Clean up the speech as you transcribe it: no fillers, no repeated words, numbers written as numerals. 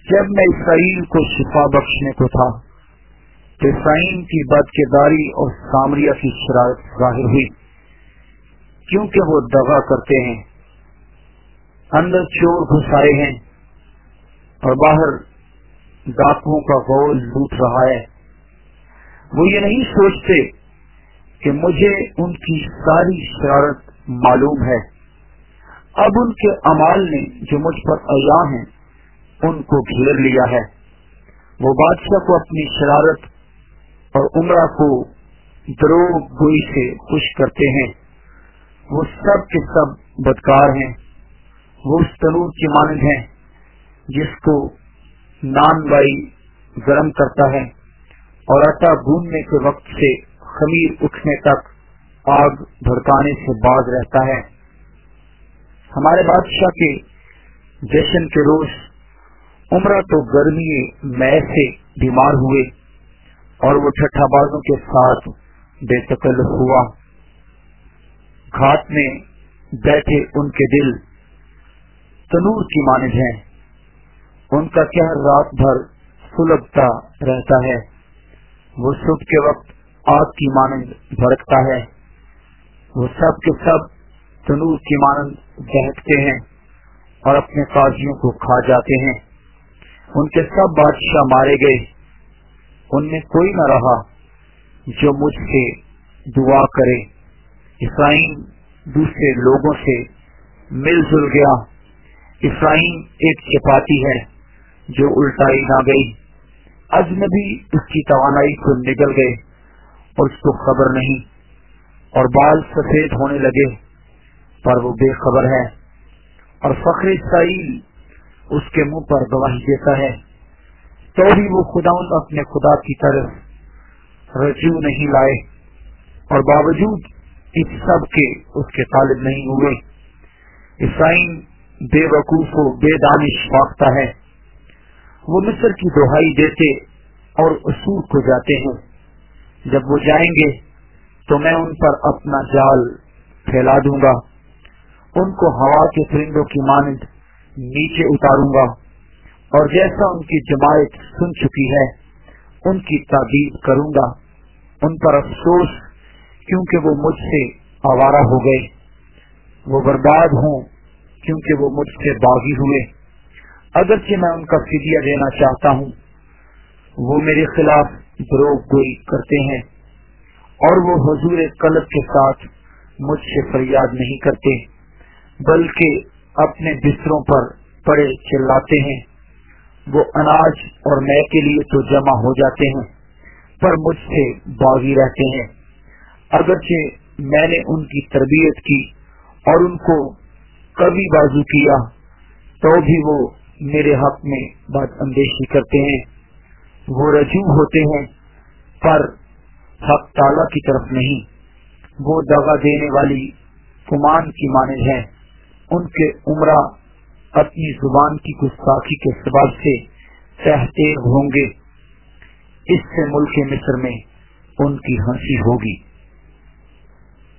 جب میں اسرائیل کو شفا بخشنے کو تھا تو اسرائیل کی بدکرداری اور سامریہ کی شرارت ظاہر ہوئی، کیونکہ وہ دغا کرتے ہیں، اندر چور گھسائے ہیں اور باہر ڈاکوؤں کا غول لوٹ رہا ہے۔ وہ یہ نہیں سوچتے کہ مجھے ان کی ساری شرارت معلوم ہے۔ اب ان کے اعمال نے جو مجھ پر عیاں ہیں ان کو گھیر لیا ہے۔ وہ بادشاہ کو اپنی شرارت اور عمرہ کو دروغ گوئی سے خوش کرتے ہیں۔ وہ سب کے سب بدکار ہیں۔ وہ اس تنور کی مانند ہیں جس کو نان بائی گرم کرتا ہے اور آٹا گوندنے کے وقت سے خمیر اٹھنے تک آگ بھڑکانے سے باز رہتا ہے۔ ہمارے بادشاہ کے جشن کے روز عمرہ تو گرمی مے سے بیمار ہوئے اور وہ ٹھٹھا بازوں کے ساتھ بے تکلف ہوا۔ گھاٹ میں بیٹھے ان کے دل تنور کی مانند ہیں، ان کا قہر رات بھر سلگتا رہتا ہے۔ وہ صبح کے وقت آگ کی مانند بھڑکتا ہے۔ وہ سب کے سب تنور کی مانند دہکتے ہیں اور اپنے قاضیوں کو کھا جاتے ہیں۔ ان کے سب بادشاہ مارے گئے، ان میں کوئی نہ رہا جو مجھ سے دعا کرے۔ اسرائیل دوسرے لوگوں سے مل جل گیا۔ اسرائیل ایک چپاتی ہے جو الٹائی نہ گئی۔ اجنبی اس کی توانائی کو نگل گئے اور اس کو خبر نہیں، اور بال سفید ہونے لگے پر وہ بے خبر ہے، اور فخر اسرائیل اس کے منہ پر گواہی دیتا ہے، تو بھی وہ خداوند اپنے خدا کی طرف رجوع نہیں لائے، اور باوجود اس سب کے اس کے طالب نہیں ہوئے۔ اسرائیل بے وقوف و بے دانش فاختہ ہے۔ وہ مصر کی دہائی دیتے اور اسور کو جاتے ہیں۔ جب وہ جائیں گے تو میں ان پر اپنا جال پھیلا دوں گا، ان کو ہوا کے پرندوں کی مانند نیچے اتاروں گا، اور جیسا ان کی جماعت سن چکی ہے ان کی تعبیر کروں گا۔ ان پر افسوس، کیونکہ وہ مجھ سے آوارہ ہو گئے۔ وہ برباد ہوں، کیونکہ وہ مجھ سے باغی ہوئے۔ اگرچہ میں ان کا فدیہ دینا چاہتا ہوں، وہ میرے خلاف دروغ گوئی کرتے ہیں، اور وہ حضور قلب کے ساتھ مجھ سے فریاد نہیں کرتے، بلکہ اپنے بستروں پر پڑے چلاتے ہیں۔ وہ اناج اور مے کے لیے تو جمع ہو جاتے ہیں، پر مجھ سے باغی رہتے ہیں۔ اگرچہ میں نے ان کی تربیت کی اور ان کو کبھی بازو کیا، تو بھی وہ میرے حق میں بد اندیشی کرتے ہیں۔ وہ رجوع ہوتے ہیں پر حق تعالی کی طرف نہیں۔ وہ دغا دینے والی کمان کی مانند ہیں۔ ان کے عمرہ اپنی زبان کی گستاخی کے سبب سے تہتے ہوں گے، اس سے ملک مصر میں ان کی ہنسی ہوگی۔